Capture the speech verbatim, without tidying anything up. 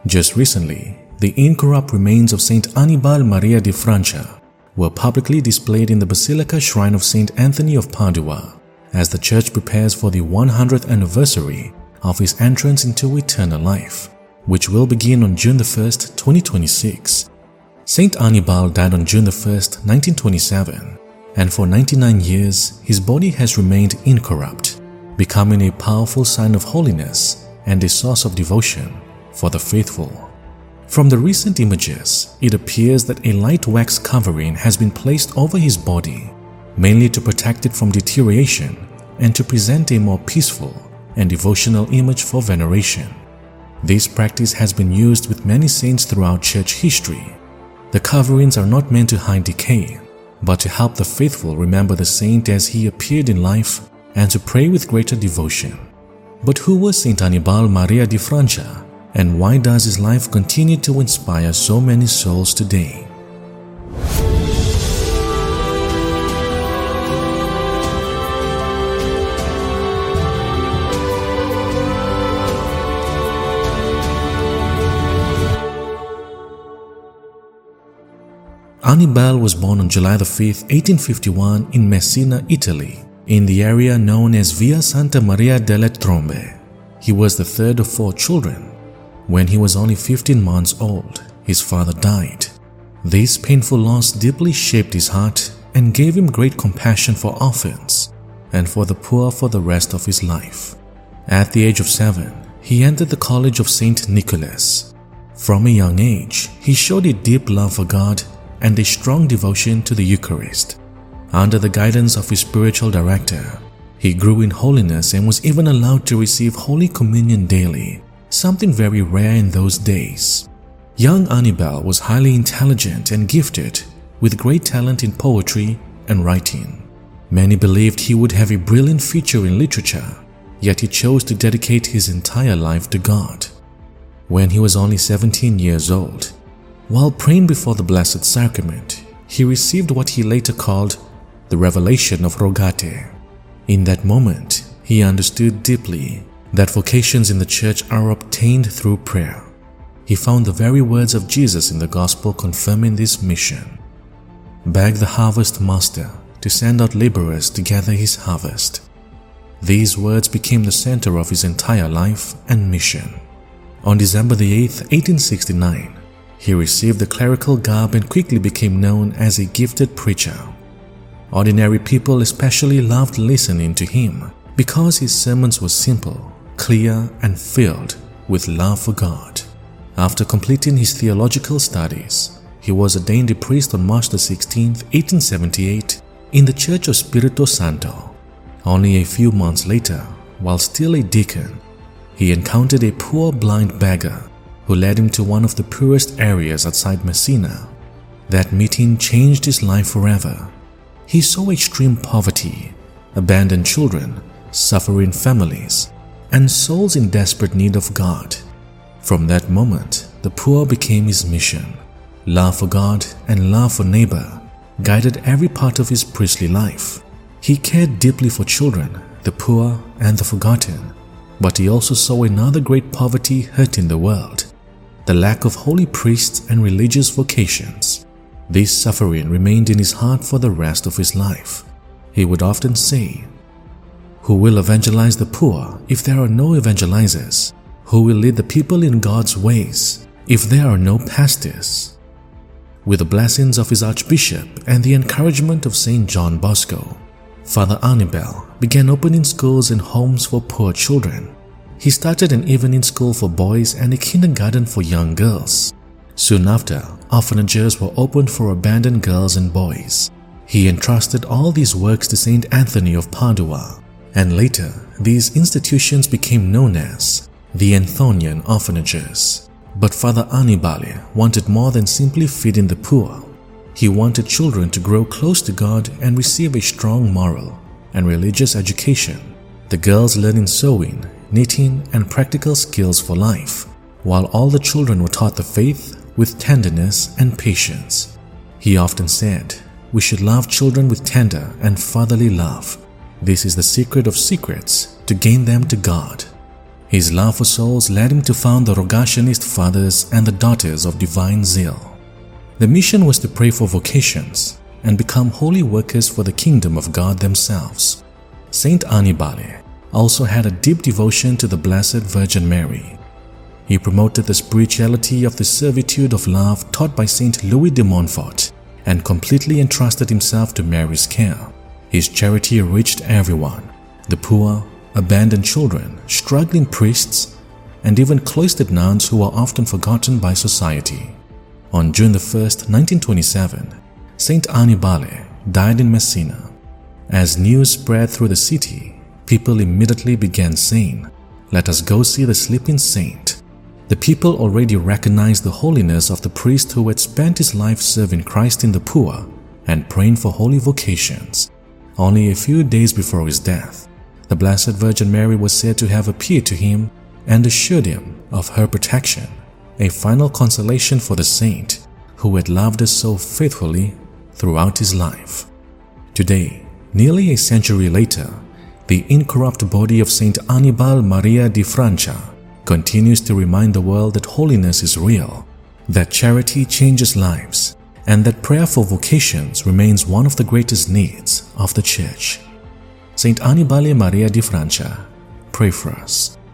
Just recently, the incorrupt remains of Saint Annibale Maria di Francia were publicly displayed in the Basilica Shrine of Saint Anthony of Padua as the church prepares for the one hundredth anniversary of his entrance into eternal life, which will begin on June the first, twenty twenty-six. Saint Annibale died on June the first, nineteen twenty-seven, and for ninety-nine years his body has remained incorrupt, becoming a powerful sign of holiness and a source of devotion for the faithful. From the recent images, it appears that a light wax covering has been placed over his body, mainly to protect it from deterioration and to present a more peaceful and devotional image for veneration. This practice has been used with many saints throughout church history. The coverings are not meant to hide decay, but to help the faithful remember the saint as he appeared in life and to pray with greater devotion. But who was Saint Annibale Maria di Francia, and why does his life continue to inspire so many souls today? Annibale was born on July the fifth, eighteen fifty-one in Messina, Italy, in the area known as Via Santa Maria delle Trombe. He was the third of four children. When he was only fifteen months old, his father died. This painful loss deeply shaped his heart and gave him great compassion for orphans and for the poor for the rest of his life. At the age of seven, he entered the College of Saint Nicholas. From a young age, he showed a deep love for God and a strong devotion to the Eucharist. Under the guidance of his spiritual director, he grew in holiness and was even allowed to receive Holy Communion daily, something very rare in those days. Young Annibale was highly intelligent and gifted, with great talent in poetry and writing. Many believed he would have a brilliant future in literature, yet he chose to dedicate his entire life to God. When he was only seventeen years old, while praying before the Blessed Sacrament, he received what he later called the revelation of Rogate. In that moment, he understood deeply that vocations in the church are obtained through prayer. He found the very words of Jesus in the Gospel confirming this mission. Beg the harvest master to send out laborers to gather his harvest. These words became the center of his entire life and mission. On December the eighth, eighteen sixty-nine, he received the clerical garb and quickly became known as a gifted preacher. Ordinary people especially loved listening to him because his sermons were simple, clear, and filled with love for God. After completing his theological studies, he was ordained a priest on March the sixteenth, eighteen seventy-eight in the Church of Spirito Santo. Only a few months later, while still a deacon, he encountered a poor blind beggar who led him to one of the poorest areas outside Messina. That meeting changed his life forever. He saw extreme poverty, abandoned children, suffering families, and souls in desperate need of God. From that moment, the poor became his mission. Love for God and love for neighbor guided every part of his priestly life. He cared deeply for children, the poor, and the forgotten, but he also saw another great poverty hurting the world: the lack of holy priests and religious vocations. This suffering remained in his heart for the rest of his life. He would often say, "Who will evangelize the poor if there are no evangelizers? Who will lead the people in God's ways if there are no pastors?" With the blessings of his archbishop and the encouragement of Saint John Bosco, Father Annibale began opening schools and homes for poor children. He started an evening school for boys and a kindergarten for young girls. Soon after, orphanages were opened for abandoned girls and boys. He entrusted all these works to Saint Anthony of Padua, and later these institutions became known as the Anthonian orphanages. But Father Annibale wanted more than simply feeding the poor. He wanted children to grow close to God and receive a strong moral and religious education, the girls learning sewing, knitting, and practical skills for life, while all the children were taught the faith with tenderness and patience. He often said, "We should love children with tender and fatherly love. This is the secret of secrets to gain them to God." His love for souls led him to found the Rogationist Fathers and the Daughters of Divine Zeal. The mission was to pray for vocations and become holy workers for the kingdom of God themselves. Saint Annibale also had a deep devotion to the Blessed Virgin Mary. He promoted the spirituality of the servitude of love taught by Saint Louis de Montfort and completely entrusted himself to Mary's care. His charity reached everyone: the poor, abandoned children, struggling priests, and even cloistered nuns who were often forgotten by society. On June the first, nineteen twenty-seven, Saint Annibale died in Messina. As news spread through the city, people immediately began saying, "Let us go see the sleeping saint." The people already recognized the holiness of the priest who had spent his life serving Christ in the poor and praying for holy vocations. Only a few days before his death, the Blessed Virgin Mary was said to have appeared to him and assured him of her protection, a final consolation for the saint who had loved us so faithfully throughout his life. Today, nearly a century later, the incorrupt body of Saint Annibale Maria di Francia continues to remind the world that holiness is real, that charity changes lives, and that prayer for vocations remains one of the greatest needs of the Church. Saint Annibale Maria di Francia, pray for us.